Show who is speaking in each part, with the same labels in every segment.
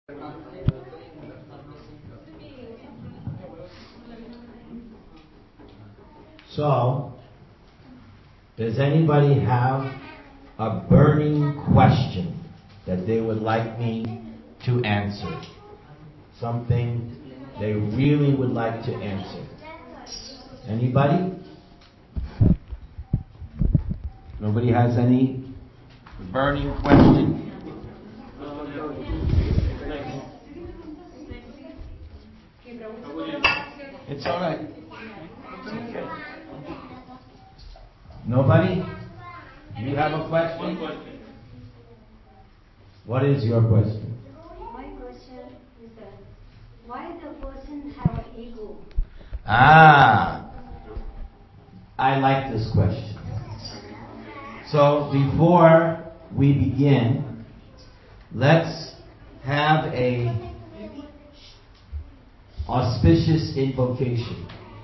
Speaker 1: So, does anybody have a burning question that they would like me to answer? Something they really would like to answer? Anybody? Nobody has any burning question? It's all right. It's okay. Nobody? You have a question? What is your question?
Speaker 2: My question is that why the person have an ego?
Speaker 1: I like this question. So before we begin, let's have a auspicious invocation.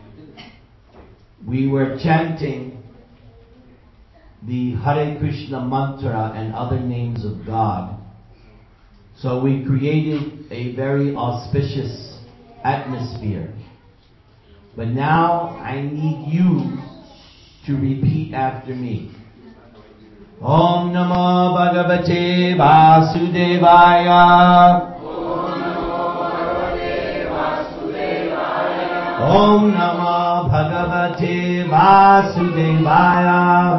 Speaker 1: We were chanting the Hare Krishna mantra and other names of God. So we created a very auspicious atmosphere. But now I need you to repeat after me. Om Namo Bhagavate Vasudevaya. Om Namo Bhagavate Vasudevaya.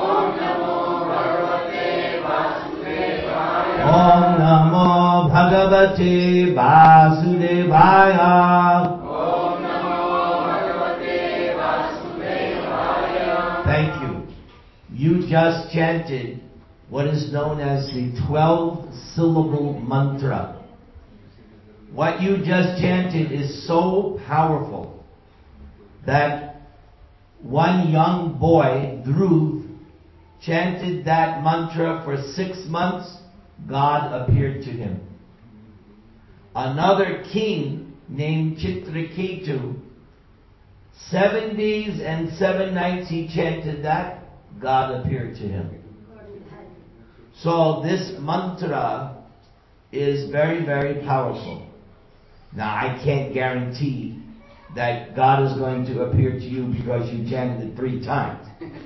Speaker 1: Om Namo Bhagavate Vasudevaya. Thank you. You just chanted what is known as the 12-syllable mantra. What you just chanted is so powerful that one young boy, Dhruv, chanted that mantra for 6 months. God appeared to him. Another king named Chitraketu, 7 days and 7 nights he chanted that. God appeared to him. So this mantra is very, very powerful. Now I can't guarantee that God is going to appear to you because you chanted it 3 times.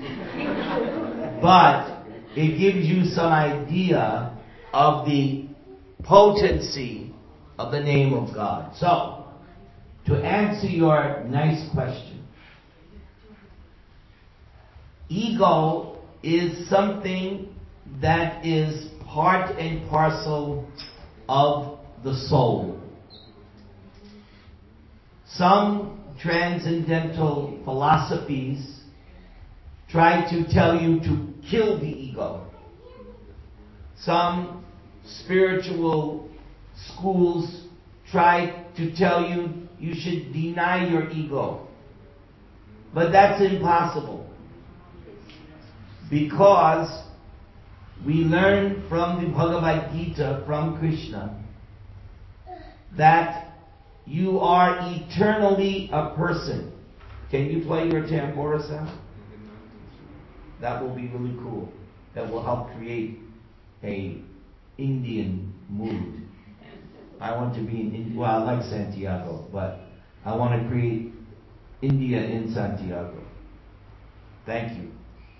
Speaker 1: But it gives you some idea of the potency of the name of God. So, to answer your nice question, ego is something that is part and parcel of the soul. Some transcendental philosophies try to tell you to kill the ego. Some spiritual schools try to tell you you should deny your ego. But that's impossible. Because we learn from the Bhagavad Gita, from Krishna, that you are eternally a person. Can you play your tambura sound? That will be really cool. That will help create a Indian mood. I want to be in India. Well, I like Santiago, but I want to create India in Santiago. Thank you.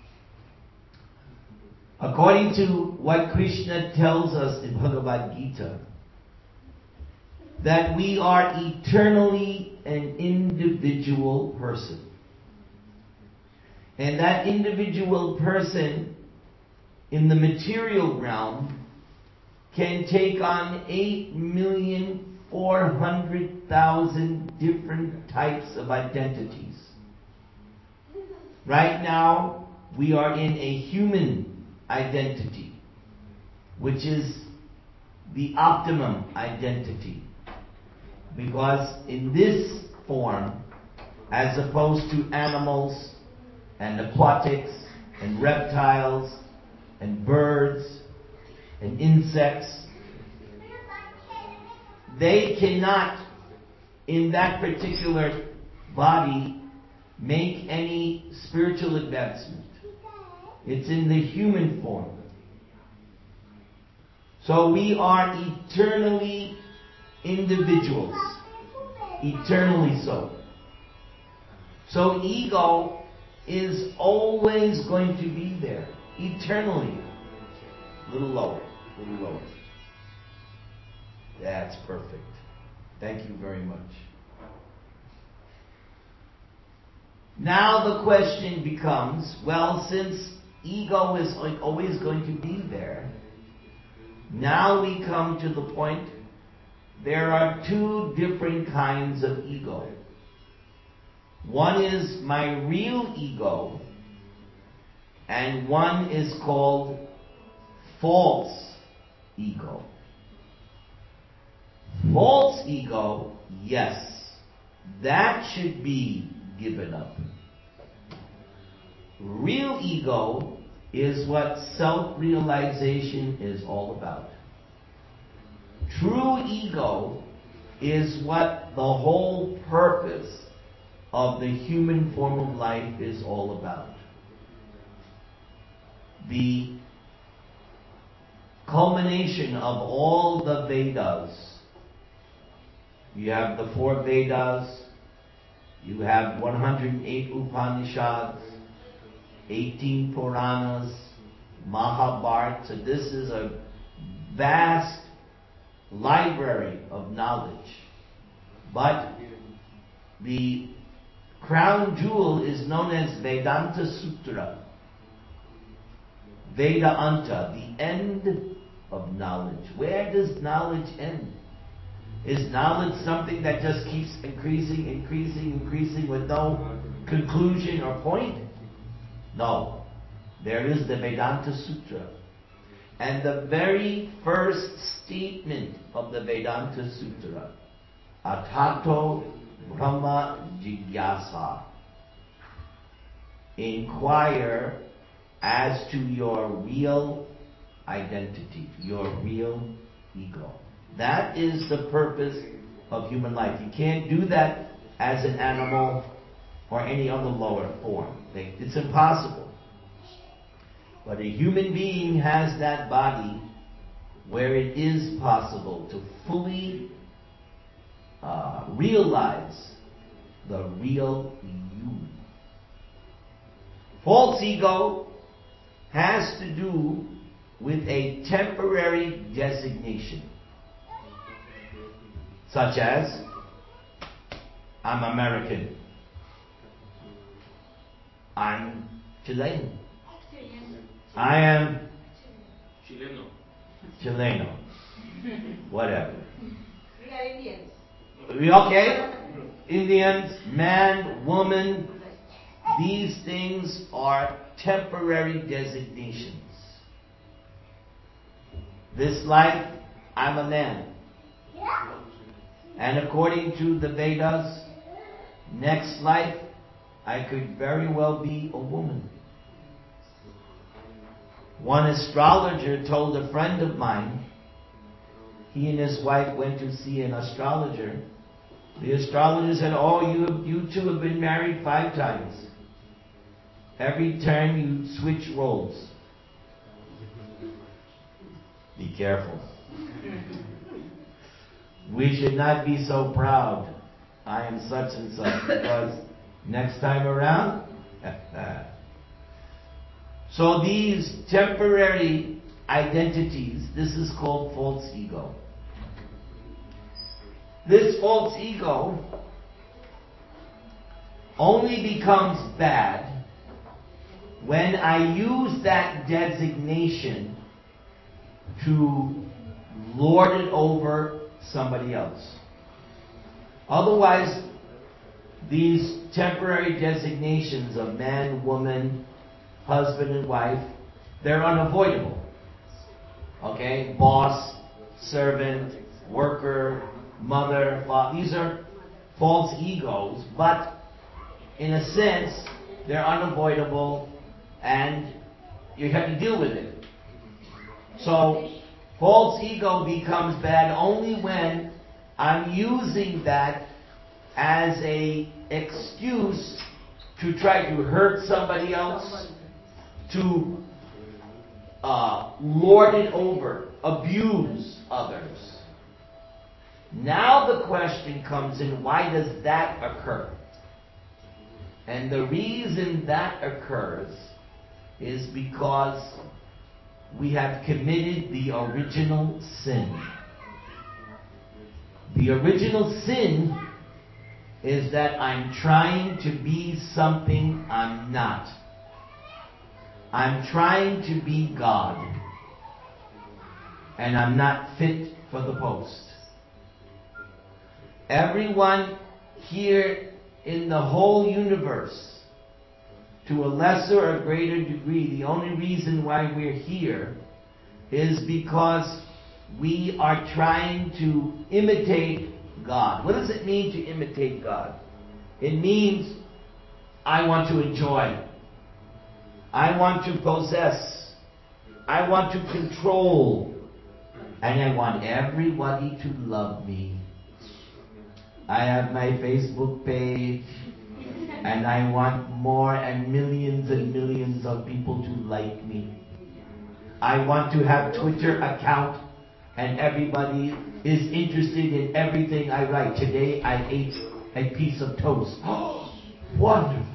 Speaker 1: According to what Krishna tells us in Bhagavad Gita, that we are eternally an individual person. And that individual person in the material realm can take on 8,400,000 different types of identities. Right now, we are in a human identity, which is the optimum identity. Because in this form, as opposed to animals and aquatics and reptiles and birds and insects, they cannot, in that particular body, make any spiritual advancement. It's in the human form. So we are eternally individuals, eternally so. So ego is always going to be there, eternally. A little lower, a little lower. That's perfect. Thank you very much. Now the question becomes, well, since ego is always going to be there, now we come to the point, there are two different kinds of ego. One is my real ego, and one is called false ego. False ego, yes, that should be given up. Real ego is what self-realization is all about. True ego is what the whole purpose of the human form of life is all about. The culmination of all the Vedas. You have the 4 Vedas, you have 108 Upanishads, 18 Puranas, Mahabharata. So this is a vast library of knowledge. But the crown jewel is known as Vedanta Sutra. Vedanta, the end of knowledge. Where does knowledge end? Is knowledge something that just keeps increasing with no conclusion or point? No. There is the Vedanta Sutra. And the very first statement of the Vedanta Sutra, Atato Brahma Jigyasa. Inquire as to your real identity, your real ego. That is the purpose of human life. You can't do that as an animal or any other lower form. It's impossible. But a human being has that body where it is possible to fully realize the real you. False ego has to do with a temporary designation. Such as, I'm American. I'm Chilean. I am Chileno. Whatever.
Speaker 3: We are Indians.
Speaker 1: Okay? Indians, man, woman, these things are temporary designations. This life, I'm a man. And according to the Vedas, next life, I could very well be a woman. One astrologer told a friend of mine, he and his wife went to see an astrologer. The astrologer said, oh, you two have been married 5 times. Every turn you switch roles. Be careful. We should not be so proud. I am such and such, because next time around, so these temporary identities, this is called false ego. This false ego only becomes bad when I use that designation to lord it over somebody else. Otherwise, these temporary designations of man, woman, husband and wife, they're unavoidable. Okay? Boss, servant, worker, mother, father. These are false egos, but in a sense, they're unavoidable and you have to deal with it. So, false ego becomes bad only when I'm using that as a excuse to try to hurt somebody else, to lord it over, abuse others. Now the question comes in, why does that occur? And the reason that occurs is because we have committed the original sin. The original sin is that I'm trying to be something I'm not. I'm trying to be God. And I'm not fit for the post. Everyone here in the whole universe, to a lesser or greater degree, the only reason why we're here is because we are trying to imitate God. What does it mean to imitate God? It means I want to enjoy. I want to possess. I want to control. And I want everybody to love me. I have my Facebook page, and I want more and millions of people to like me. I want to have Twitter account, and everybody is interested in everything I write. Today I ate a piece of toast. Oh, wonderful.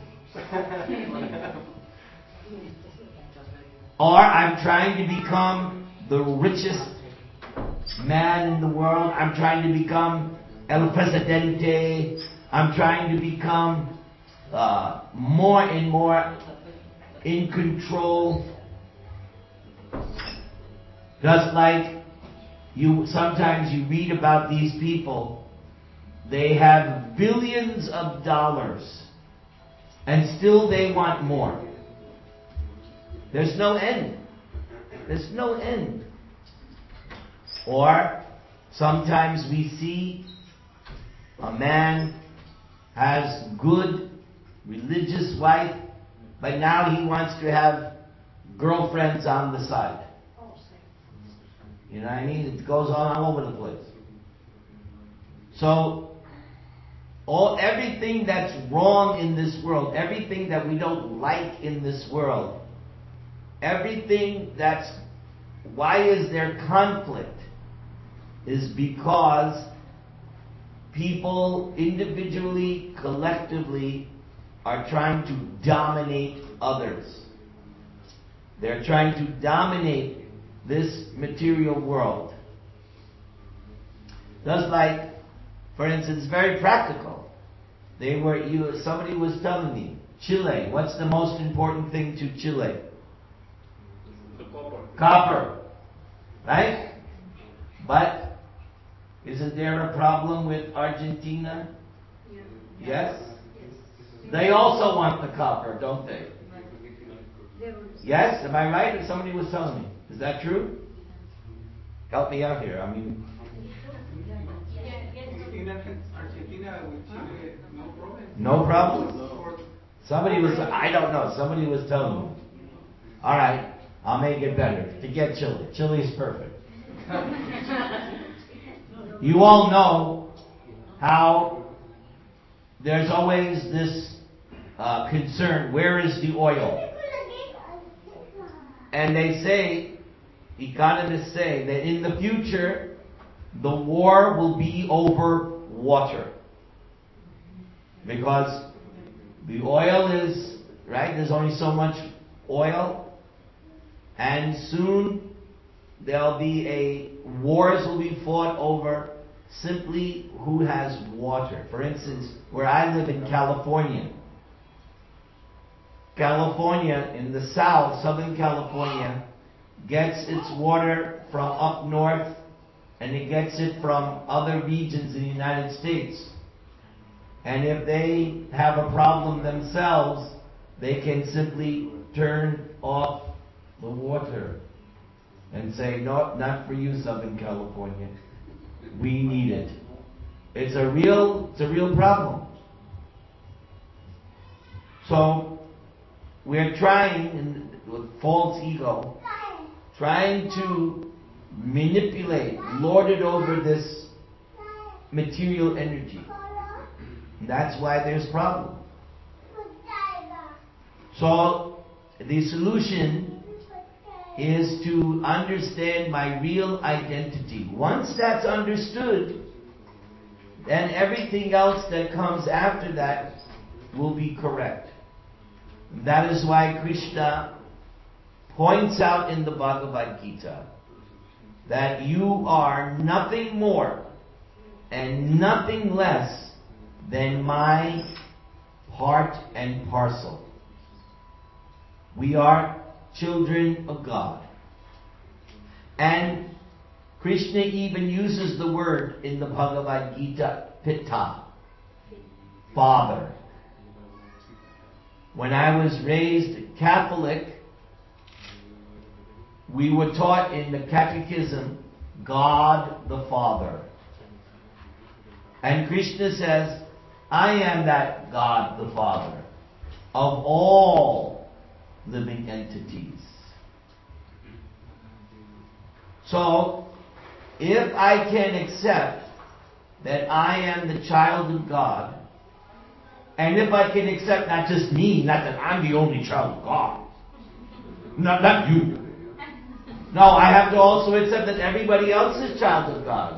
Speaker 1: Or I'm trying to become the richest man in the world. I'm trying to become El Presidente. I'm trying to become more and more in control. Just like sometimes you read about these people, they have billions of dollars and still they want more. There's no end. There's no end. Or sometimes we see a man has good religious wife, but now he wants to have girlfriends on the side. You know what I mean? It goes on all over the place. So, everything that's wrong in this world, everything that we don't like in this world, everything that's, why is there conflict? Is because people individually, collectively, are trying to dominate others. They're trying to dominate this material world. Just like, for instance, very practical. Somebody was telling me, Chile, what's the most important thing to Chile?
Speaker 4: The copper.
Speaker 1: Copper. Right? But isn't there a problem with Argentina?
Speaker 2: Yeah.
Speaker 1: Yes? They also want the copper, don't they?
Speaker 2: They want
Speaker 1: Yes? Am I right? Or somebody was telling me. Is that true? Help me out here. I mean,
Speaker 4: Argentina with Chile, no problem.
Speaker 1: no problem? Somebody was, I don't know, somebody was telling me. Alright, I'll make it better. Forget Chile. Chile is perfect. You all know how there's always this concern, where is the oil? And they say, economists say, that in the future, the war will be over water. Because the oil is, right, there's only so much oil, and soon there'll be wars will be fought over simply who has water. For instance, where I live in California, in the south, Southern California, gets its water from up north, and it gets it from other regions in the United States. And if they have a problem themselves, they can simply turn off the water and say, no, not for you, Southern California. We need it. It's a real problem. So, we're trying, with false ego, trying to manipulate, lord it over this material energy. And that's why there's problem. So, the solution is to understand my real identity. Once that's understood, then everything else that comes after that will be correct. That is why Krishna points out in the Bhagavad Gita that you are nothing more and nothing less than my part and parcel. We are children of God. And Krishna even uses the word in the Bhagavad Gita, Pitta, Father. When I was raised Catholic, we were taught in the Catechism, God the Father. And Krishna says, I am that God the Father of all living entities. So, if I can accept that I am the child of God, and if I can accept not just me, not that I'm the only child of God, not you. No, I have to also accept that everybody else is child of God.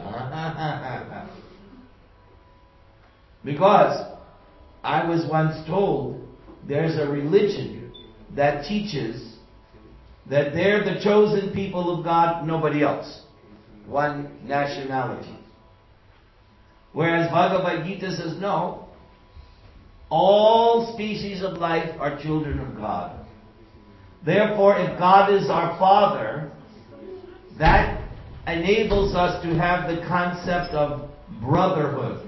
Speaker 1: Because I was once told there's a religion that teaches that they're the chosen people of God, nobody else. One nationality. Whereas Bhagavad Gita says no. All species of life are children of God. Therefore, if God is our Father, that enables us to have the concept of brotherhood.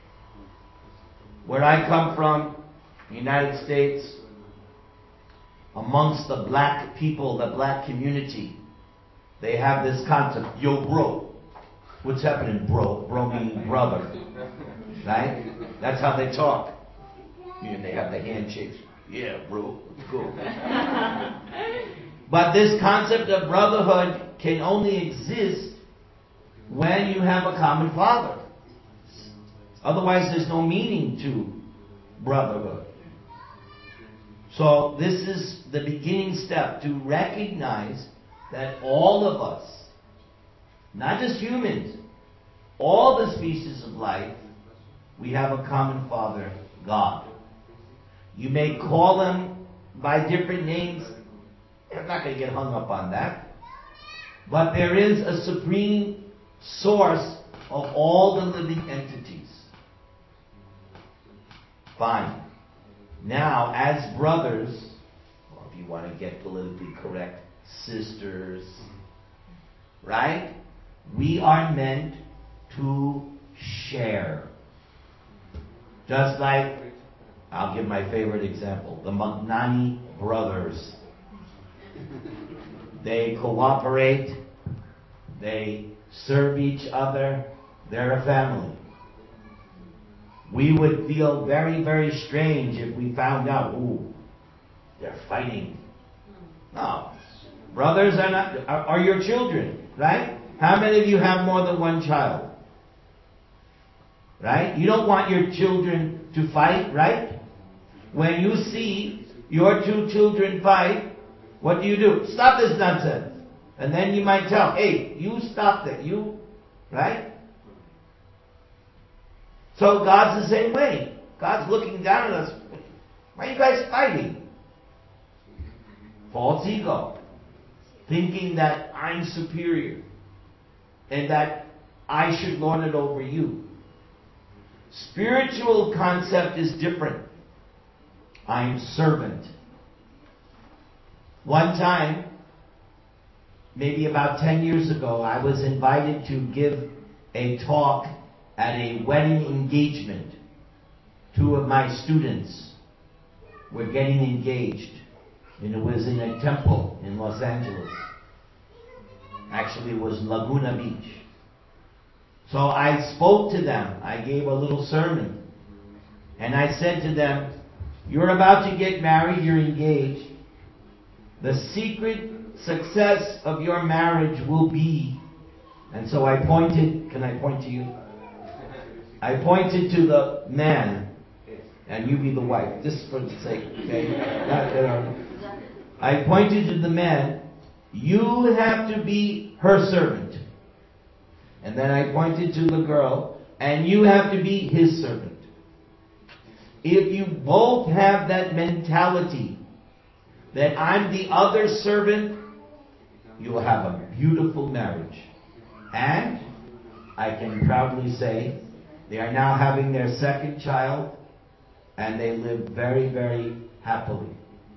Speaker 1: Where I come from, the United States, amongst the black people, the black community, they have this concept, yo bro. What's happening, bro? Bro meaning brother. Right? That's how they talk. And they have the handshakes. Yeah, bro, let's go. But this concept of brotherhood can only exist when you have a common father. Otherwise, there's no meaning to brotherhood. So this is the beginning step to recognize that all of us, not just humans, all the species of life, we have a common father, God. You may call them by different names. I'm not going to get hung up on that. But there is a supreme source of all the living entities. Fine. Now, as brothers, or if you want to get politically correct, sisters, right? We are meant to share. Just like, I'll give my favorite example, the Magnani brothers. They cooperate, they serve each other, they're a family. We would feel very, very strange if we found out, ooh, they're fighting. No. Brothers are your children, right? How many of you have more than one child? Right? You don't want your children to fight, right? When you see your two children fight, what do? Stop this nonsense. And then you might tell, hey, you stop that. You, right? So God's the same way. God's looking down at us. Why are you guys fighting? False ego. Thinking that I'm superior. And that I should lord it over you. Spiritual concept is different. I'm servant. One time, maybe about 10 years ago, I was invited to give a talk at a wedding engagement. Two of my students were getting engaged, and it was in a temple in Los Angeles. Actually, it was Laguna Beach. So I spoke to them. I gave a little sermon. And I said to them, you're about to get married, you're engaged. The secret success of your marriage will be, and so I pointed, can I point to you? I pointed to the man, and you be the wife, just for the sake, okay? I pointed to the man, you have to be her servant. And then I pointed to the girl, and you have to be His servant. If you both have that mentality that I'm the other servant, you will have a beautiful marriage. And I can proudly say they are now having their second child, and they live very, very happily.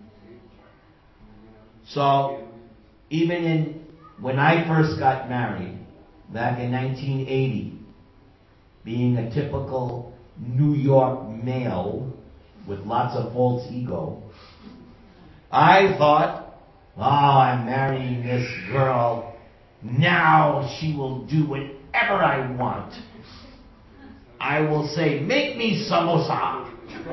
Speaker 1: So, even when I first got married, back in 1980, being a typical New York male with lots of false ego, I thought, I'm marrying this girl. Now she will do whatever I want. I will say, make me samosa.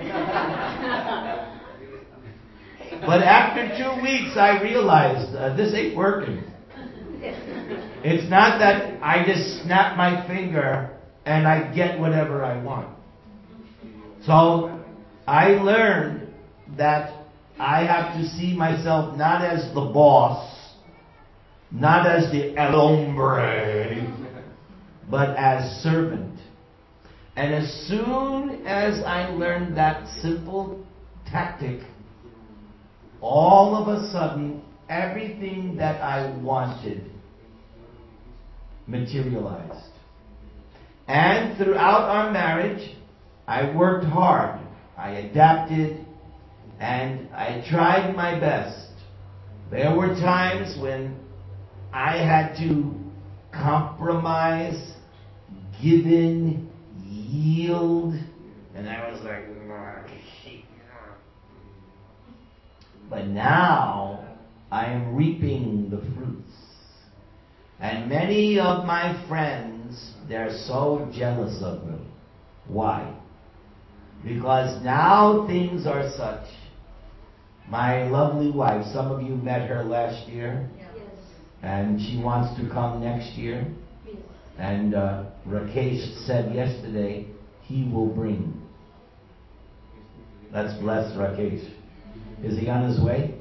Speaker 1: But after 2 weeks, I realized this ain't working. It's not that I just snap my finger and I get whatever I want. So I learned that I have to see myself not as the boss, not as the el hombre, but as servant. And as soon as I learned that simple tactic, all of a sudden, everything that I wanted materialized. And throughout our marriage, I worked hard. I adapted, and I tried my best. There were times when I had to compromise, give in, yield, and I was like, but now I am reaping the fruits. And many of my friends, they're so jealous of me. Why? Because now things are such. My lovely wife, some of you met her last year,
Speaker 2: Yes.
Speaker 1: and she wants to come next year.
Speaker 2: Yes.
Speaker 1: And Rakesh said yesterday, he will bring. Let's bless Rakesh. Is he on his way?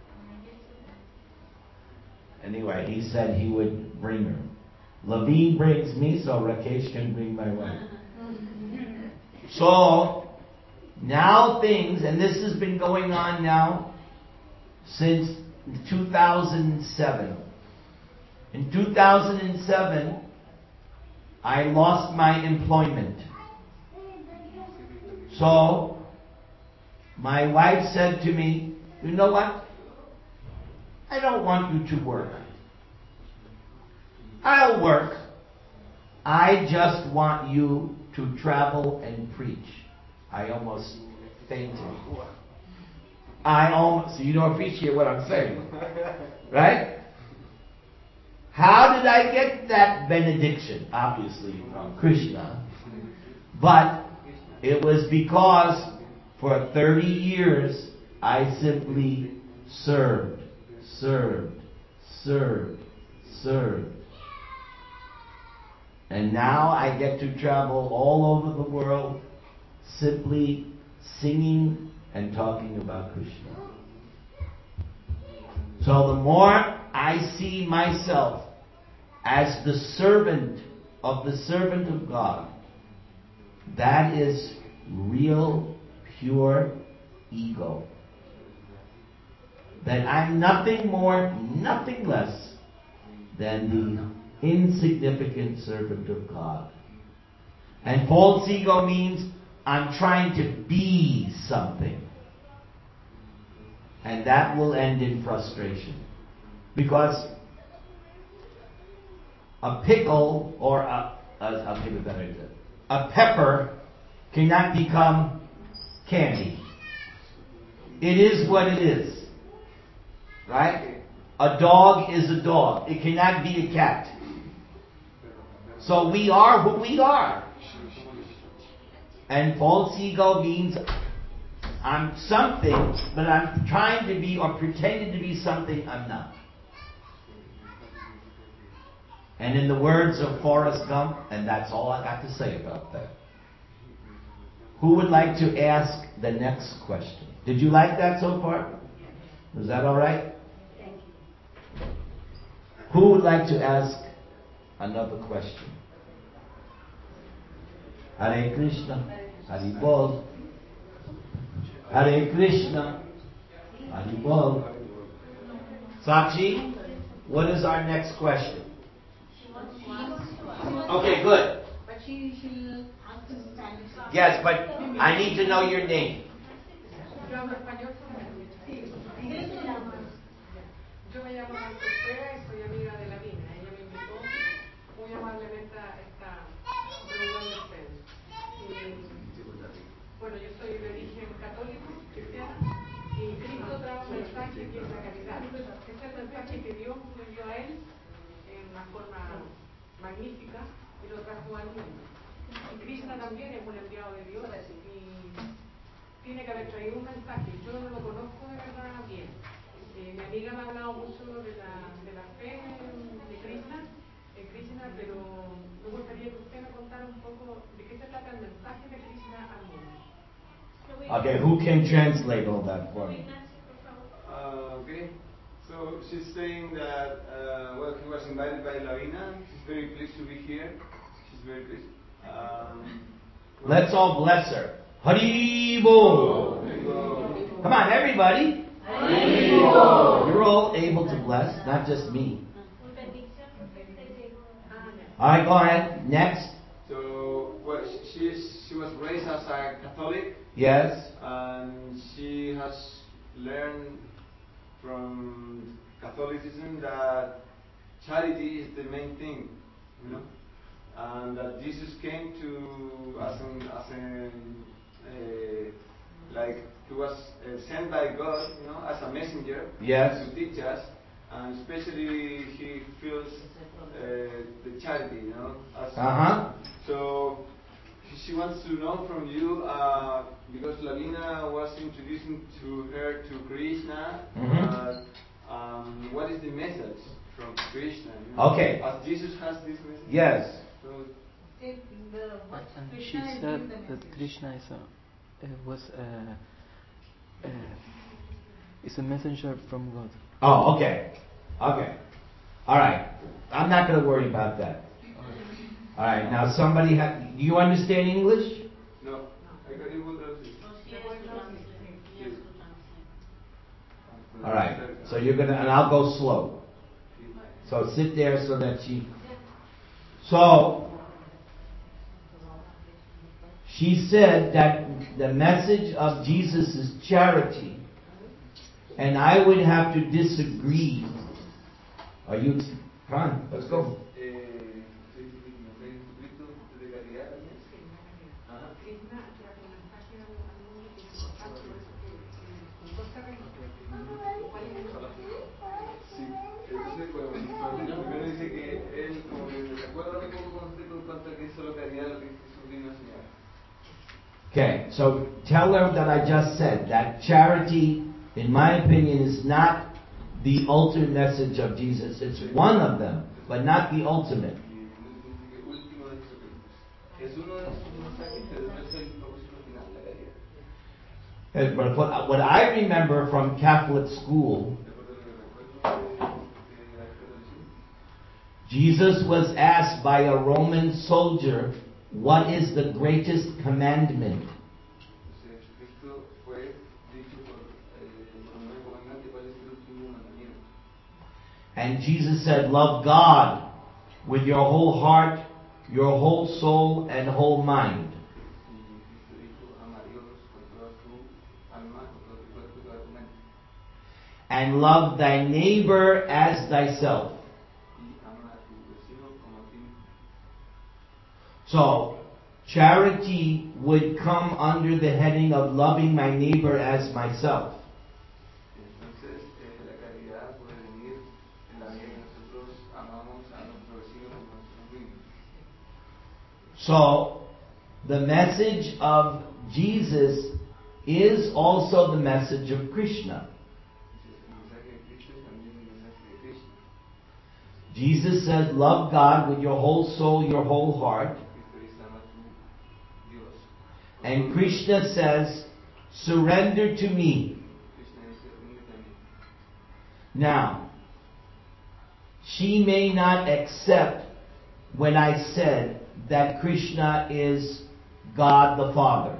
Speaker 1: Anyway, he said he would bring her. Levine brings me, so Rakesh can bring my wife. So, now things, and this has been going on now since 2007. In 2007, I lost my employment. So, my wife said to me, you know what? I don't want you to work. I'll work. I just want you to travel and preach. I almost fainted. So you don't appreciate what I'm saying. Right? How did I get that benediction? Obviously from Krishna. But it was because for 30 years I simply served. And now I get to travel all over the world simply singing and talking about Krishna. So the more I see myself as the servant of God, that is real, pure ego. That I'm nothing more, nothing less than the insignificant servant of God. And false ego means I'm trying to be something. And that will end in frustration. Because a pickle or I'll give a better example. A pepper cannot become candy. It is what it is. Right? A dog is a dog. It cannot be a cat. So we are who we are. And false ego means I'm something, but I'm trying to be or pretending to be something I'm not. And in the words of Forrest Gump, and that's all I got to say about that. Who would like to ask the next question? Did you like that so far? Was that all right?
Speaker 2: Thank you.
Speaker 1: Who would like to ask another question? Hare Krishna. Hari Bol. Hare Krishna. Hari Bol. Sakshi, what is our next question? Okay, good.
Speaker 3: But she'll ask in Spanish.
Speaker 1: Yes, but I need to know your name.
Speaker 3: Yo hablo español solamente. Sí. Yo me llamo Marta Ortega y soy amiga de Lavina. Ella me invitó muy amablemente a esta reunión de ustedes. Bueno, yo soy de origen católico, cristiana, y Cristo trajo un mensaje que es la caridad. Este es el mensaje que Dios le dio a él en una forma magnífica y lo trajo al mundo. Y Krishna también es un enviado de Dios y tiene que haber traído un mensaje. Yo no lo conozco de verdad bien. Mi amiga me ha hablado mucho de la fe de Krishna, pero me gustaría que usted me contara un poco de qué se trata el mensaje de Krishna al mundo.
Speaker 1: Okay, who can translate all that for me?
Speaker 4: Okay. So she's saying that, well, he was invited by Lavina. She's very pleased to be here. She's very pleased.
Speaker 1: Let's all bless her. Hari Bol. Come on, everybody. Hari Bol. You're all able to bless, not just me. Alright, go ahead. Next.
Speaker 4: So, well, she was raised as a Catholic.
Speaker 1: Yes.
Speaker 4: And she has learned from Catholicism that charity is the main thing, you know, and that Jesus came to like he was sent by God, you know, as a messenger.
Speaker 1: Yes.
Speaker 4: To teach us, and especially he feels the charity, you know. So she wants to know from you, because Lavina was introducing to her to Krishna. What is the message from Krishna? You know?
Speaker 1: Okay.
Speaker 4: As Jesus has this message.
Speaker 1: Yes.
Speaker 4: So,
Speaker 5: And she said that Krishna is a messenger from God.
Speaker 1: Oh, okay. Okay. Alright. I'm not going to worry about that. Alright, now somebody do you understand English?
Speaker 4: No. I got you with
Speaker 1: Alright, so you're gonna, and I'll go slow. So sit there so that she said that the message of Jesus is charity, and I would have to disagree. Come on, let's go.
Speaker 4: Primero dice que él como que se acuerda un poco con usted con cuanto a que es solo caridad lo que Jesús vino a enseñar.
Speaker 1: Okay, so tell her that I just said that charity, in my opinion, is not the ultimate message of Jesus. It's one of them, but not the ultimate. But what I remember from Catholic school, Jesus was asked by a Roman soldier, what is the greatest commandment? And Jesus said, love God with your whole heart, your whole soul, and whole mind. And love thy neighbor as thyself. So, charity would come under the heading of loving my neighbor as myself. So, the message of Jesus is also the message of Krishna. Jesus says, love God with your whole soul, your whole heart. And Krishna says, surrender to me. Now, she may not accept when I said that Krishna is God the Father.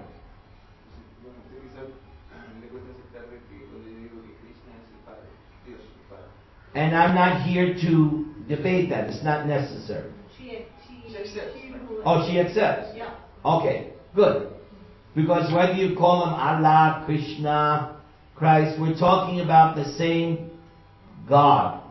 Speaker 1: And I'm not here to debate that. It's not necessary.
Speaker 3: She accepts.
Speaker 1: Oh, she accepts?
Speaker 3: Yeah.
Speaker 1: Okay, good. Because whether you call him Allah, Krishna, Christ, we're talking about the same God.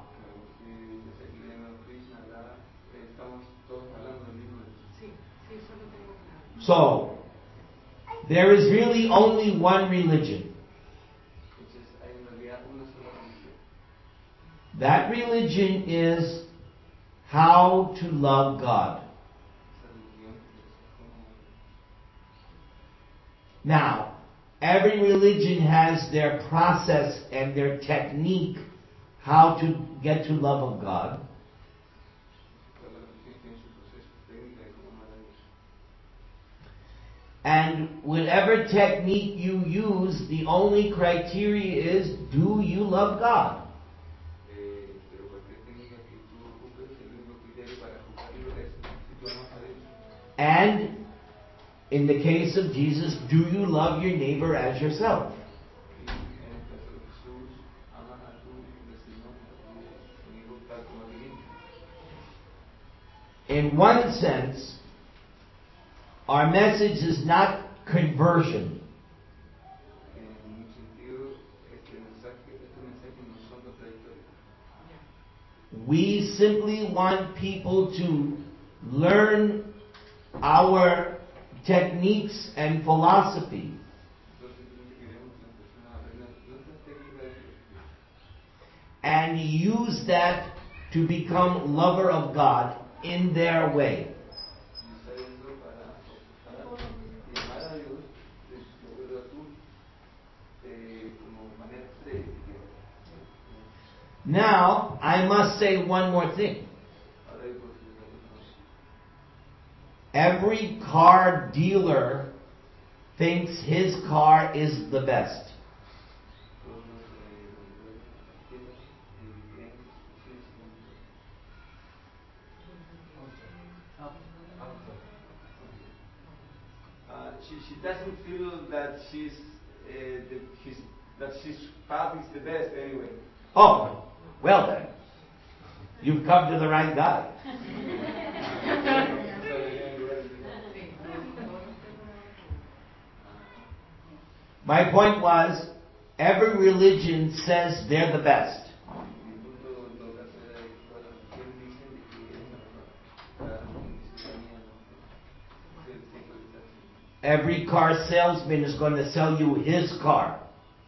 Speaker 1: So, there is really only one religion. That religion is how to love God. Now, every religion has their process and their technique how to get to love of God. And whatever technique you use, the only criteria is, do you love God? And in the case of Jesus, do you love your neighbor as yourself? In one sense, our message is not conversion. We simply want people to learn our techniques and philosophy. And use that to become lover of God in their way. Now, I must say one more thing. Every car dealer thinks his car is the best.
Speaker 4: She doesn't feel that that his path is the best anyway.
Speaker 1: Oh, well then, you've come to the right guy. My point was, every religion says they're the best. Every car salesman is going to sell you his car.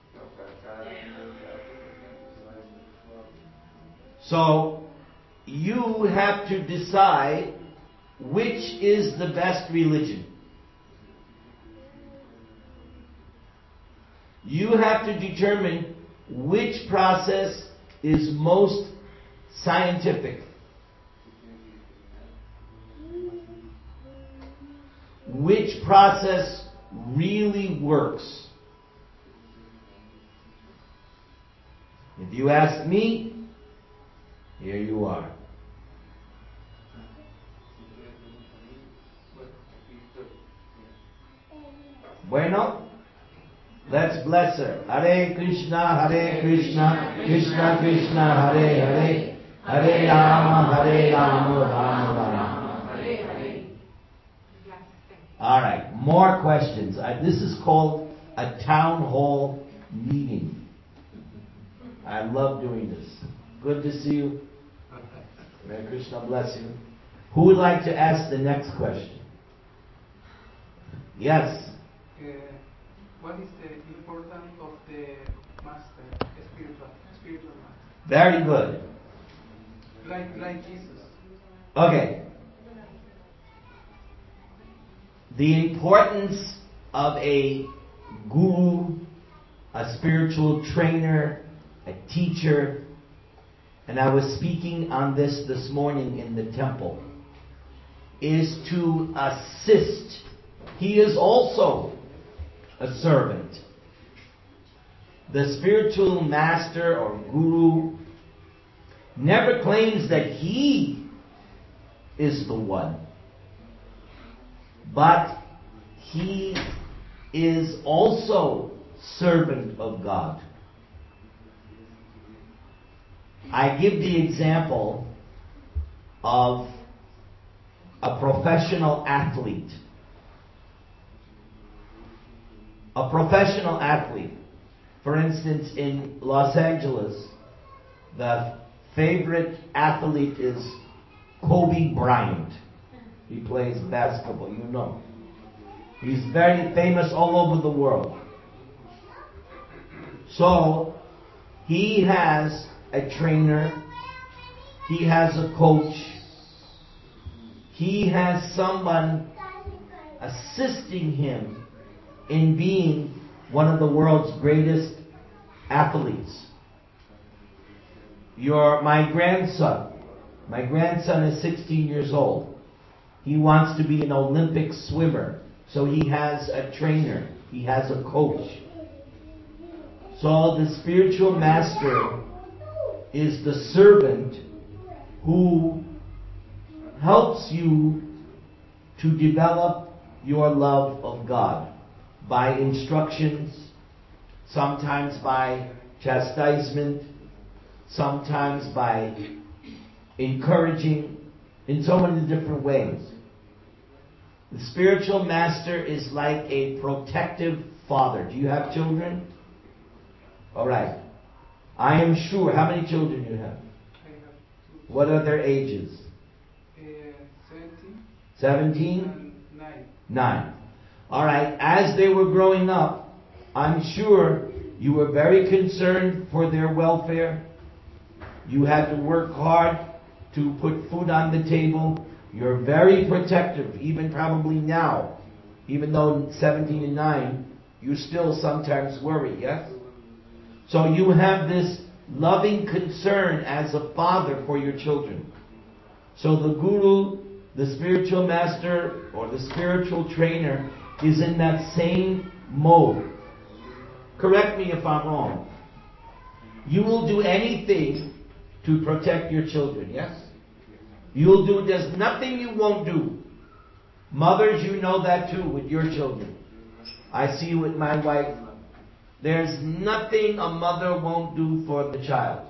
Speaker 1: So, you have to decide which is the best religion. You have to determine which process is most scientific. Which process really works. If you ask me, here you are. Bueno, let's bless her. Hare Krishna, Krishna Krishna, Hare Hare, Hare Rama, Rama Rama. All right, more questions. This is called a town hall meeting. I love doing this. Good to see you. May Krishna bless you. Who would like to ask the next question? Yes.
Speaker 6: What is the importance of the master, spiritual master?
Speaker 1: Very good.
Speaker 6: Like Jesus.
Speaker 1: Okay. The importance of a guru, a spiritual trainer, a teacher, and I was speaking on this morning in the temple, is to assist. He is also a servant. The spiritual master or guru never claims that he is the one, but he is also servant of God. I give the example of a professional athlete. A professional athlete. For instance, in Los Angeles, the favorite athlete is Kobe Bryant. He plays basketball, you know. He's very famous all over the world. So, he has a trainer, he has a coach, he has someone assisting him in being one of the world's greatest athletes. My grandson is 16 years old. He wants to be an Olympic swimmer. So he has a trainer. He has a coach. So the spiritual master is the servant who helps you to develop your love of God by instructions, sometimes by chastisement, sometimes by encouraging, in so many different ways. The spiritual master is like a protective father. Do you have children? All right. I am sure. How many children do you have?
Speaker 6: I have two.
Speaker 1: What are their ages?
Speaker 6: 17.
Speaker 1: 17?
Speaker 6: And 9.
Speaker 1: 9. All right. As they were growing up, I'm sure you were very concerned for their welfare. You had to work hard to put food on the table. You're very protective, even probably now. Even though 17 and 9, you still sometimes worry, yes? So you have this loving concern as a father for your children. So the guru, the spiritual master, or the spiritual trainer is in that same mode. Correct me if I'm wrong. You will do anything to protect your children, yes? There's nothing you won't do. Mothers, you know that too with your children. I see with my wife. There's nothing a mother won't do for the child.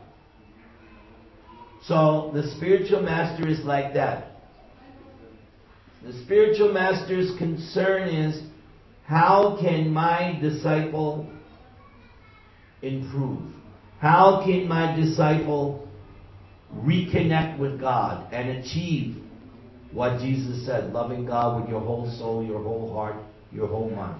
Speaker 1: So the spiritual master is like that. The spiritual master's concern is, how can my disciple improve? How can my disciple reconnect with God and achieve what Jesus said, loving God with your whole soul, your whole heart, your whole mind?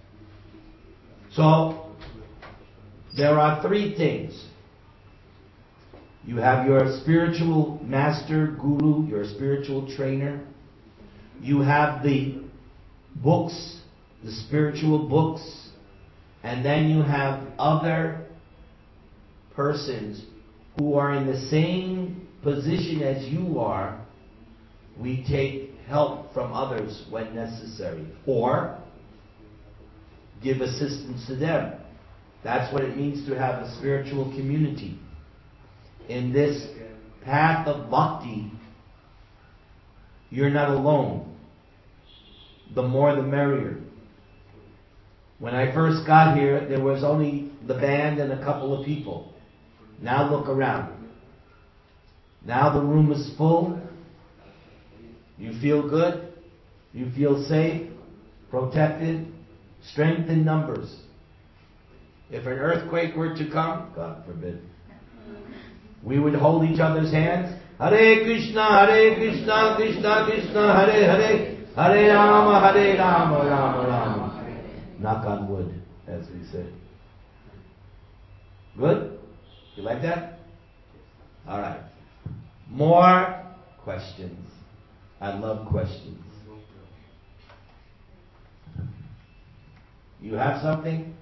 Speaker 1: So, there are 3 things. You have your spiritual master, guru, your spiritual trainer. You have the books, the spiritual books. And then you have other persons who are in the same position as you are. We take help from others when necessary, or give assistance to them. That's what it means to have a spiritual community. In this path of bhakti, you're not alone. The more the merrier. When I first got here, there was only the band and a couple of people. Now look around. Now the room is full. You feel good. You feel safe, protected, strength in numbers. If an earthquake were to come, God forbid, we would hold each other's hands. Hare Krishna, Krishna Krishna, Hare Hare, Hare Rama, Rama Rama. Knock on wood, as we say. Good? You like that? Alright. More questions. I love questions. You have something?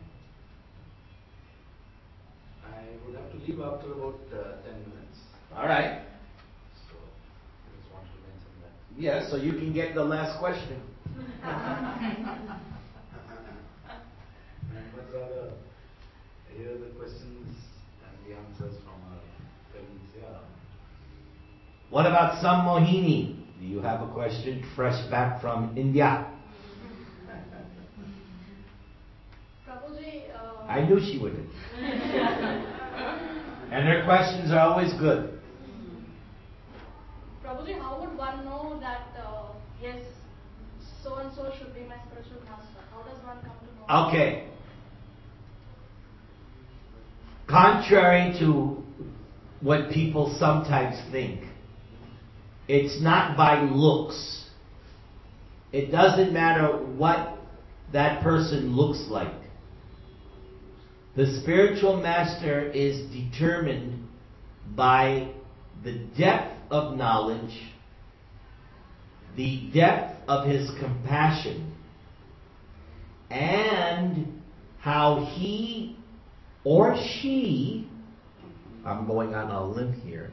Speaker 7: I would have to leave after about 10 minutes.
Speaker 1: Alright.
Speaker 7: So, I just wanted to mention that.
Speaker 1: Yeah, so you can get the last question.
Speaker 7: But rather, hear the questions and the answers from our colleagues here.
Speaker 1: What about Sam Mohini? Do you have a question fresh back from India?
Speaker 2: Prabhuji,
Speaker 1: I knew she wouldn't. And her questions are always good.
Speaker 2: Prabhuji, how would one know that, yes, so and so should be my spiritual master? How does one come to know?
Speaker 1: Okay. Contrary to what people sometimes think, it's not by looks. It doesn't matter what that person looks like. The spiritual master is determined by the depth of knowledge, the depth of his compassion, and how he or she, I'm going on a limb here,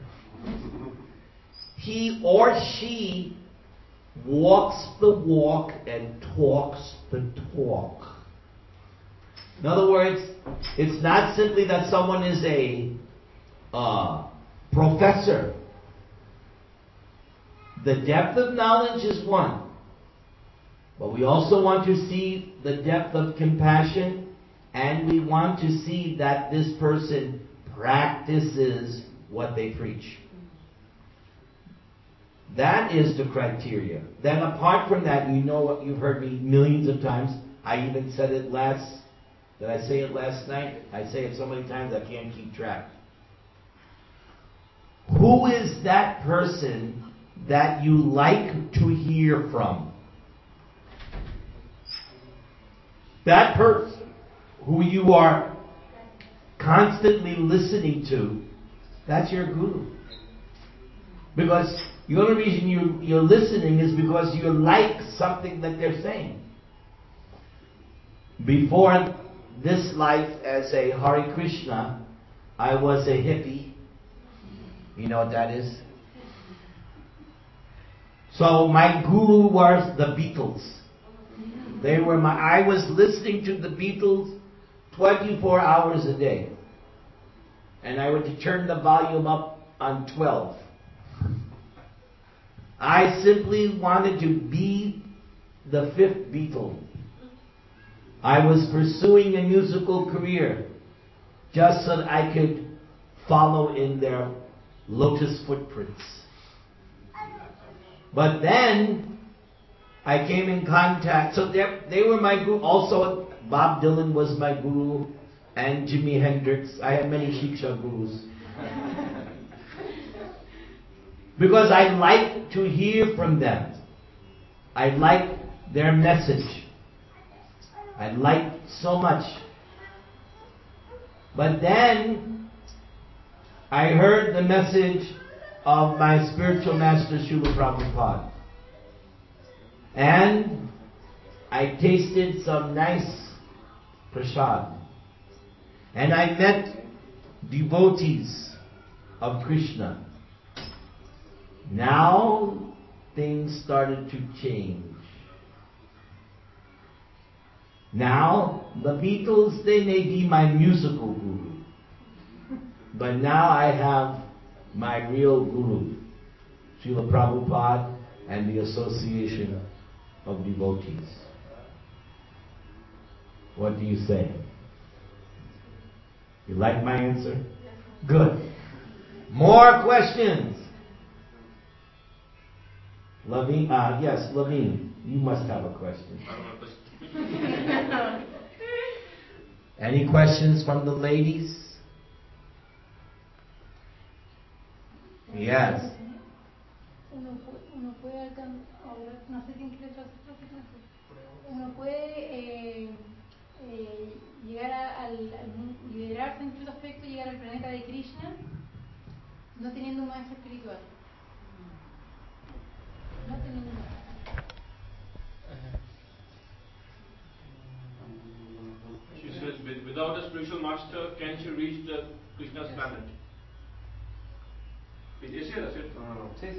Speaker 1: he or she walks the walk and talks the talk. In other words, it's not simply that someone is a professor. The depth of knowledge is one. But we also want to see the depth of compassion, and we want to see that this person practices what they preach. That is the criteria. Then apart from that, you know what, you've heard me millions of times. I even said it did I say it last night? I say it so many times I can't keep track. Who is that person that you like to hear from? That person who you are constantly listening to, that's your guru. Because the only reason you're listening is because you like something that they're saying. Before this life as a Hare Krishna, I was a hippie. You know what that is? So my guru was the Beatles. I was listening to the Beatles 24 hours a day. And I would turn the volume up on 12. I simply wanted to be the fifth Beatle. I was pursuing a musical career just so that I could follow in their lotus footprints. But then I came in contact. So they were my guru. Also, Bob Dylan was my guru, and Jimi Hendrix. I had many Shiksha gurus. Because I like to hear from them. I like their message. I like so much. But then I heard the message of my spiritual master Srila Prabhupada. And I tasted some nice prasad. And I met devotees of Krishna. Now things started to change. Now, the Beatles, they may be my musical guru. But now I have my real guru, Srila Prabhupada and the Association of Devotees. What do you say? You like my answer? Good. More questions? Laveen, yes, Laveen, you must have a question. Any questions from the ladies? Yes.
Speaker 2: Uno puede no sé quién quiere hacer esta clase. Uno puede llegar al liberarse en cierto aspecto, llegar al planeta de Krishna, no teniendo un maestro espiritual. No teniendo un maestro.
Speaker 8: She says, without a spiritual master, can she reach the Krishna's planet? ¿Es cierto? No. Sí.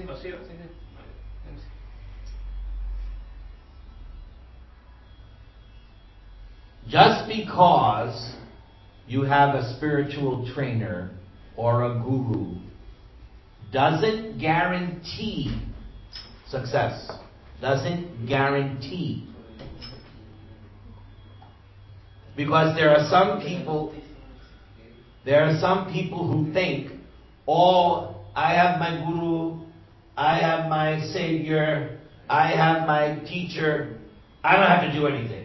Speaker 1: Just because you have a spiritual trainer or a guru doesn't guarantee success. Doesn't guarantee. Because there are some people who think, oh, I have my guru, I have my savior, I have my teacher, I don't have to do anything.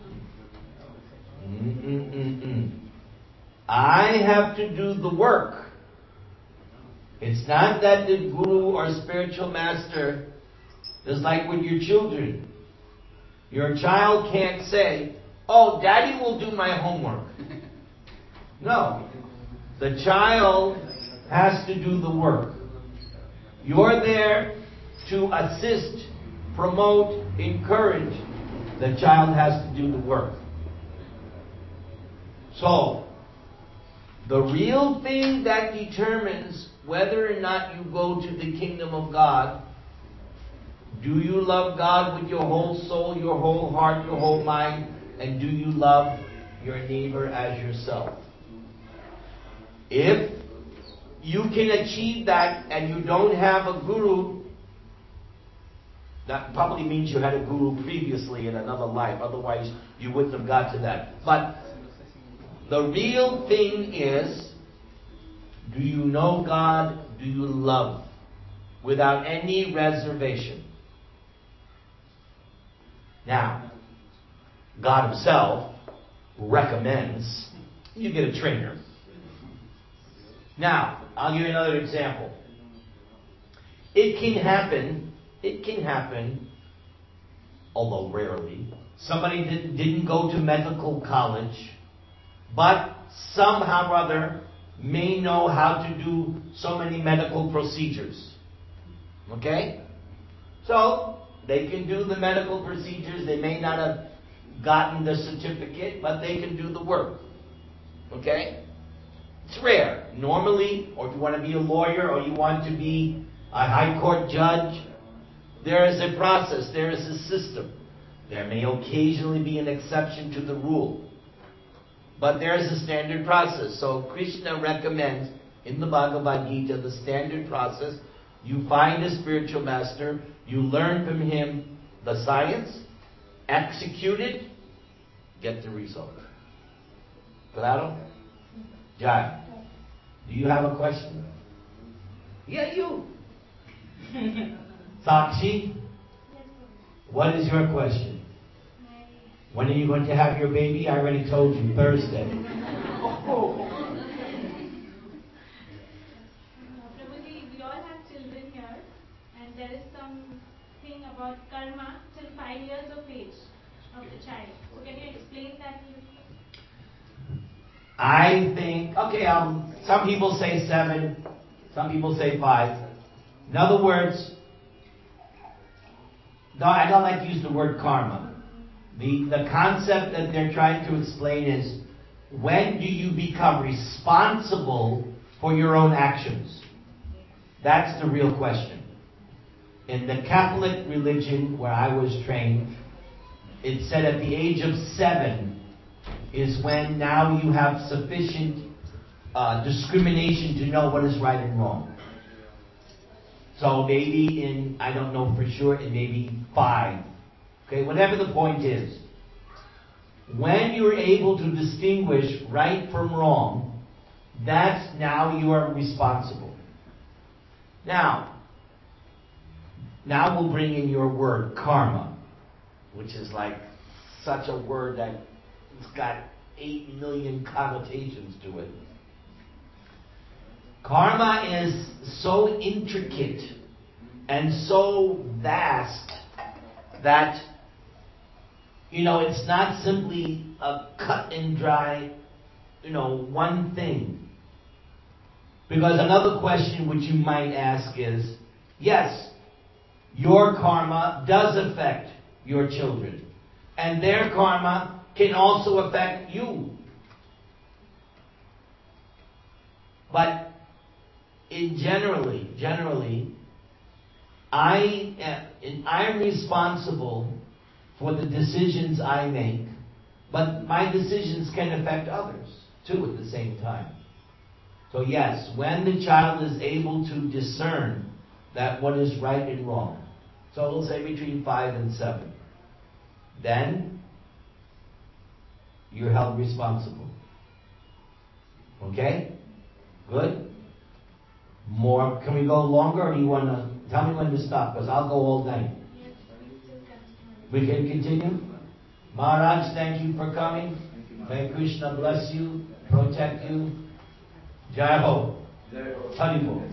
Speaker 1: I have to do the work. It's not that the guru or spiritual master is like with your children. Your child can't say, oh, daddy will do my homework. No. The child has to do the work. You're there to assist, promote, encourage. The child has to do the work. So, the real thing that determines whether or not you go to the kingdom of God, do you love God with your whole soul, your whole heart, your whole mind, and do you love your neighbor as yourself? If you can achieve that and you don't have a guru, that probably means you had a guru previously in another life, otherwise you wouldn't have got to that. But the real thing is, do you know God? Do you love? Without any reservation. Now, God Himself recommends you get a trainer. Now, I'll give you another example. It can happen, although rarely, somebody didn't go to medical college, but somehow or other may know how to do so many medical procedures. Okay? So, they can do the medical procedures. They may not have gotten the certificate, but they can do the work. Okay? It's rare. Normally, or if you want to be a lawyer, or you want to be a high court judge, there is a process, there is a system. There may occasionally be an exception to the rule. But there is a standard process. So Krishna recommends in the Bhagavad Gita the standard process. You find a spiritual master, you learn from him the science, execute it, get the result. Claro? Jai, do you have a question? Yeah, you. Sakshi, what is your question? When are you going to have your baby? I already told you, Thursday.
Speaker 9: Prabhuji, we all have children here, and there is something about karma till 5 years of age of the child. So can you explain that?
Speaker 1: I think, some people say 7, some people say 5. In other words, I don't like to use the word karma. The concept that they're trying to explain is, when do you become responsible for your own actions? That's the real question. In the Catholic religion where I was trained, it said at the age of 7 is when now you have sufficient discrimination to know what is right and wrong. So maybe I don't know for sure, it may be 5. Okay, whatever the point is. When you're able to distinguish right from wrong, that's now you are responsible. Now we'll bring in your word, karma, which is like such a word that it's got 8 million connotations to it. Karma is so intricate and so vast that, it's not simply a cut and dry, one thing. Because another question which you might ask is, yes, your karma does affect your children. And their karma can also affect you. But generally, I'm responsible for the decisions I make, but my decisions can affect others too at the same time. So yes, when the child is able to discern that what is right and wrong, so we'll say between 5 and 7, then you're held responsible. Okay? Good? More. Can we go longer, or do you want to tell me when to stop? Because I'll go all night. We can continue? Maharaj, thank you for coming. May Krishna bless you, protect you. Jai Ho. Haribol.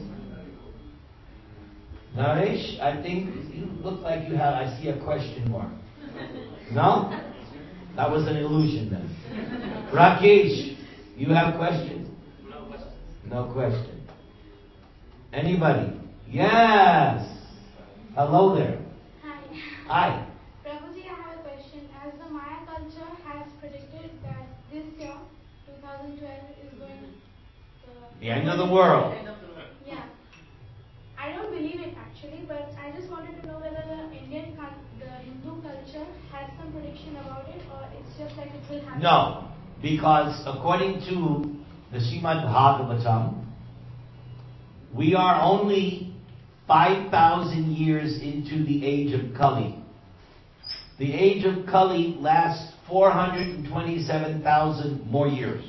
Speaker 1: Naresh, I think you look like you have, I see a question mark. No? That was an illusion then. Rakesh, you have a question?
Speaker 8: No question.
Speaker 1: No question. Anybody? Yes. Hello there.
Speaker 10: Hi.
Speaker 1: Hi.
Speaker 10: Prabhuji, I have a question. As the Maya culture has predicted that this year, 2012, is going
Speaker 1: The end of the world.
Speaker 10: Yeah. I don't believe it actually, but I just wanted to know whether the Hindu culture has some prediction about it, or it's just like it will happen.
Speaker 1: No, because according to the Srimad Bhagavatam, we are only 5,000 years into the age of Kali. The age of Kali lasts 427,000 more years.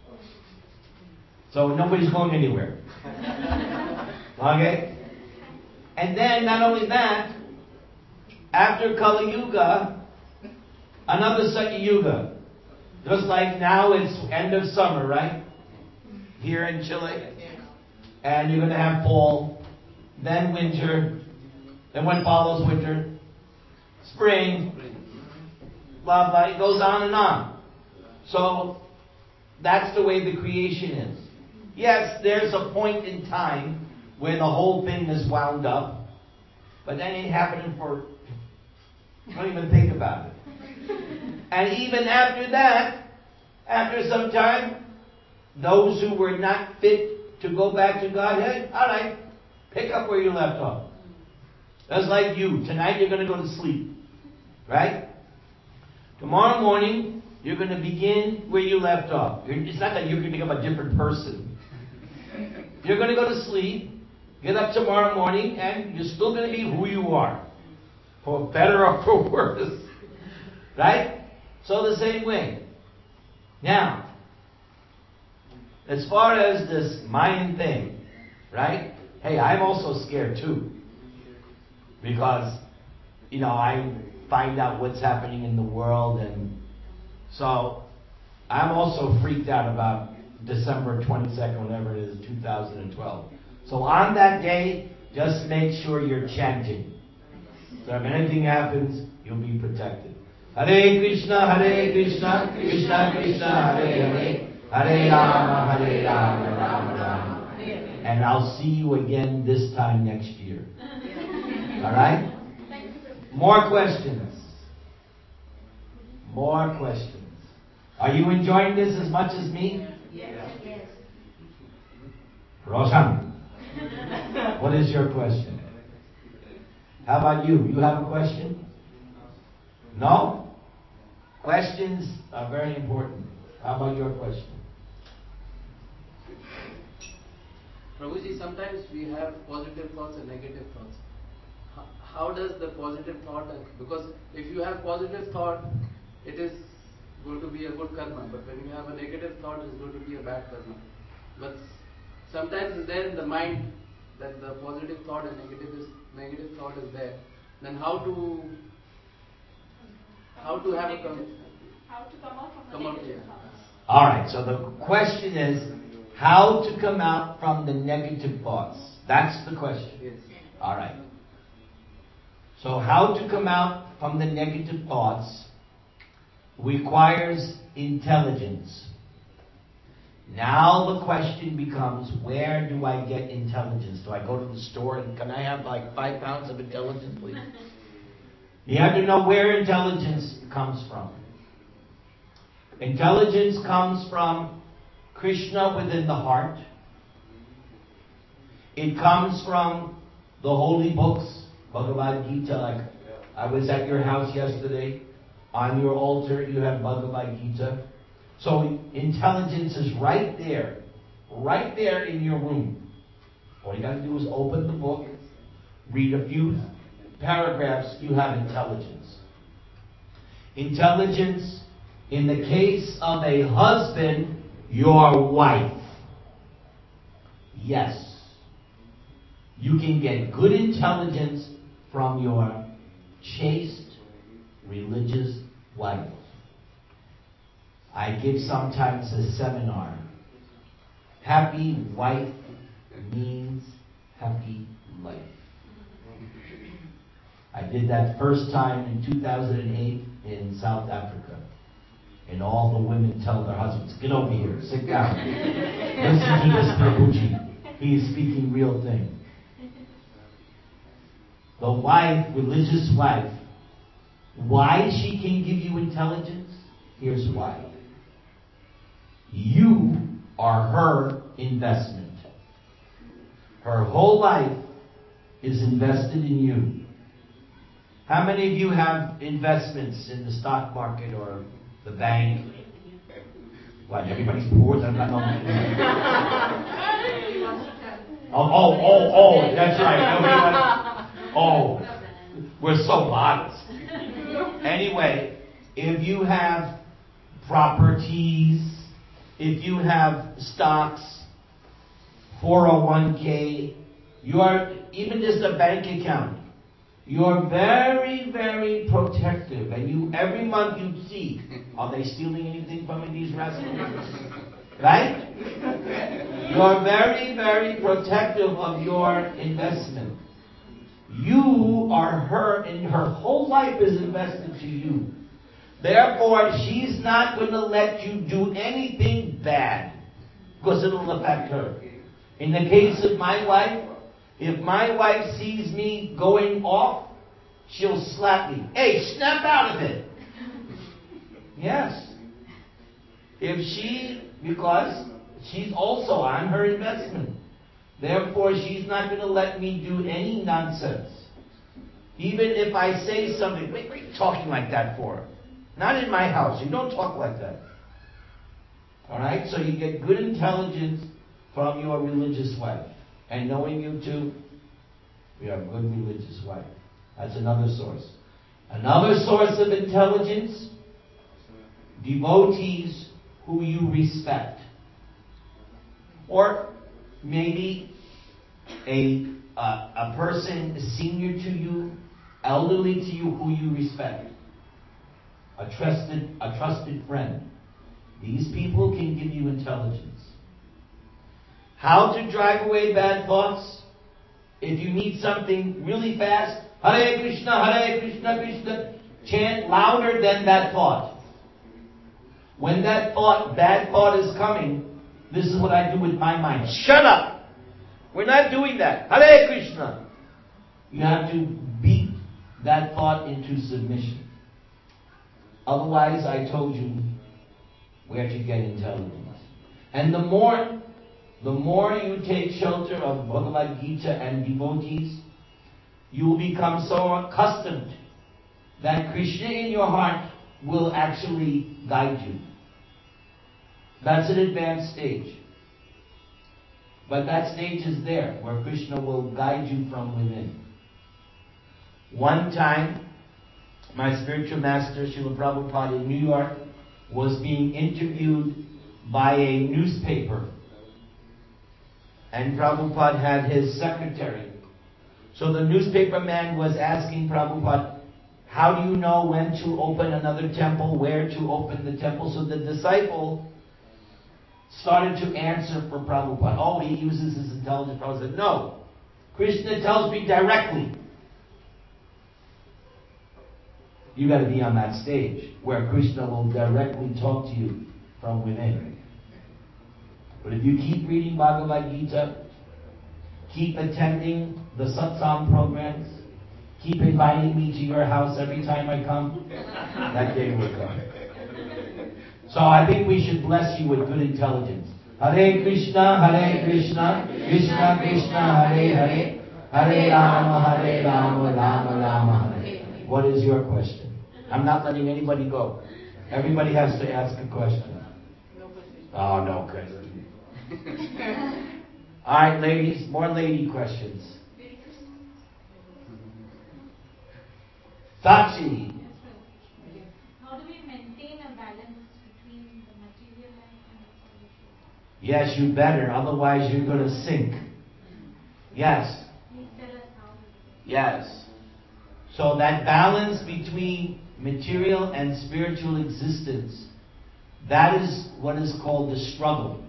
Speaker 1: So nobody's going anywhere. Okay? And then, not only that, after Kali Yuga, another Satya Yuga. Just like now it's end of summer, right? Here in Chile. And you're going to have fall, then winter, then what follows winter? Spring, blah, blah. It goes on and on. So, that's the way the creation is. Yes, there's a point in time where the whole thing is wound up, but that ain't happening for, don't even think about it. And even after that, after some time, those who were not fit to go back to Godhead, alright, pick up where you left off. That's like you. Tonight you're going to go to sleep. Right? Tomorrow morning, you're going to begin where you left off. It's not that you're going to become a different person. You're going to go to sleep, get up tomorrow morning, and you're still going to be who you are. For better or for worse. Right? So the same way. Now, as far as this Mayan thing, right? Hey, I'm also scared too. Because, I find out what's happening in the world, and so I'm also freaked out about December 22nd, whatever it is, 2012. So on that day, just make sure you're chanting. So if anything happens, you'll be protected. Hare Krishna, Krishna Krishna, Hare Hare. Hare Rama, Rama Rama. And I'll see you again this time next year. Alright? More questions. More questions. Are you enjoying this as much as me?
Speaker 10: Yes.
Speaker 1: Roshan, what is your question? How about you? You have a question? No? Questions are very important. How about your question?
Speaker 5: Prabhuji, sometimes we have positive thoughts and negative thoughts. How does the positive thought, because if you have positive thought, it is going to be a good karma, but when you have a negative thought, it's going to be a bad karma. But sometimes it's there in the mind that the positive thought and negative thought is there. Then how to have a
Speaker 9: how to come out from the negative thoughts.
Speaker 1: Alright, so the question is how to come out from the negative thoughts. That's the question.
Speaker 5: Yes.
Speaker 1: Alright. So how to come out from the negative thoughts requires intelligence. Now the question becomes, where do I get intelligence? Do I go to the store and can I have like 5 pounds of intelligence, please? You have to know where intelligence comes from. Intelligence comes from Krishna within the heart. It comes from the holy books, Bhagavad Gita. Like I was at your house yesterday. On your altar, you have Bhagavad Gita. So intelligence is right there in your room. All you got to do is open the book, read a few paragraphs, you have intelligence. Intelligence In the case of a husband, your wife. Yes. You can get good intelligence from your chaste, religious wife. I give sometimes a seminar. Happy wife means happy life. I did that first time in 2008 in South Africa. And all the women tell their husbands, get over here, sit down. Listen to this Prabhuji. He is speaking real thing. The wife, religious wife, why she can give you intelligence? Here's why. You are her investment. Her whole life is invested in you. How many of you have investments in the stock market or the bank? What, everybody's poor? They're not Oh, that's right. Oh, we're so modest. Anyway, if you have properties, if you have stocks, 401k, even just a bank account, you're very, very protective. And you every month you see, are they stealing anything from me, these rascals? Right? You're very, very protective of your investment. You are her, and her whole life is invested to you. Therefore, she's not going to let you do anything bad, because it'll affect her. In the case of my wife, if my wife sees me going off, she'll slap me. Hey, snap out of it. Yes. Because she's also on her investment. Therefore, she's not going to let me do any nonsense. Even if I say something, what are you talking like that for? Not in my house. You don't talk like that. Alright? So you get good intelligence from your religious wife. And knowing you too, we are a good religious wife. That's another source. Another source of intelligence, devotees who you respect. Or maybe a person senior to you, elderly to you, who you respect. A trusted friend. These people can give you intelligence. How to drive away bad thoughts? If you need something really fast, Hare Krishna, Krishna, chant louder than that thought. When that bad thought is coming, this is what I do with my mind. Shut up! We're not doing that. Hare Krishna. You have to beat that thought into submission. Otherwise, I told you where to get intelligence. And the more you take shelter of Bhagavad Gita and devotees, you will become so accustomed that Krishna in your heart will actually guide you. That's an advanced stage. But that stage is there, where Krishna will guide you from within. One time, my spiritual master, Srila Prabhupada in New York, was being interviewed by a newspaper. And Prabhupada had his secretary. So the newspaper man was asking Prabhupada, how do you know when to open another temple, where to open the temple? So the disciple started to answer for Prabhupada. Oh, he uses his intelligence. Prabhupada said, no. Krishna tells me directly. You got to be on that stage where Krishna will directly talk to you from within. But if you keep reading Bhagavad Gita, keep attending the satsang programs, keep inviting me to your house every time I come, that day will come. So I think we should bless you with good intelligence. Hare Krishna, Krishna Krishna, Hare Hare, Hare Rama, Rama Rama, Hare. What is your question? I'm not letting anybody go. Everybody has to ask a question. Oh, no question. All right, ladies, more lady questions. Sakshi.
Speaker 9: How do we maintain a balance balance between the material life and the spiritual life?
Speaker 1: Yes, you better, otherwise you're going to sink. Yes.
Speaker 9: Please tell us how.
Speaker 1: Yes. So that balance between material and spiritual existence, that is what is called the struggle.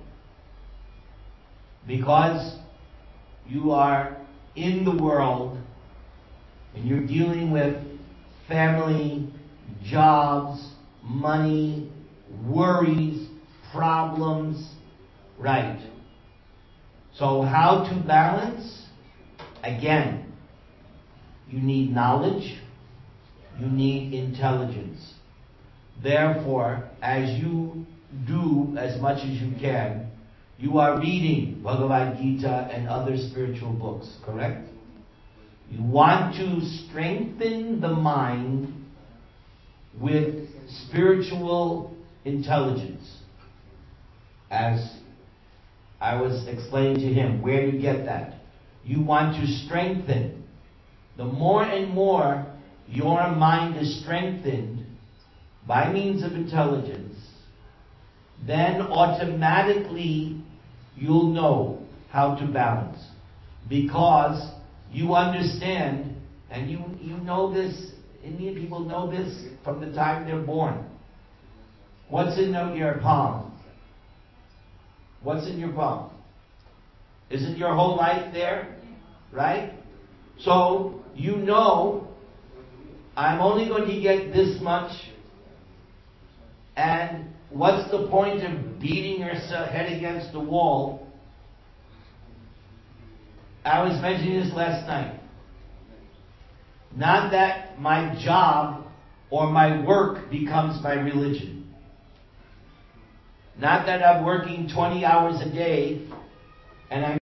Speaker 1: Because you are in the world and you're dealing with family, jobs, money, worries, problems, right? So how to balance? Again, you need knowledge, you need intelligence. Therefore, as you do as much as you can, you are reading Bhagavad Gita and other spiritual books, correct? You want to strengthen the mind with spiritual intelligence. As I was explaining to him, where you get that? You want to strengthen. The more and more your mind is strengthened by means of intelligence, then automatically you'll know how to balance. Because you understand, and you know this, Indian people know this from the time they're born. What's in your palm? What's in your palm? Isn't your whole life there? Right? So, you know, I'm only going to get this much, and what's the point of beating your head against the wall? I was mentioning this last night. Not that my job or my work becomes my religion. Not that I'm working 20 hours a day and I'm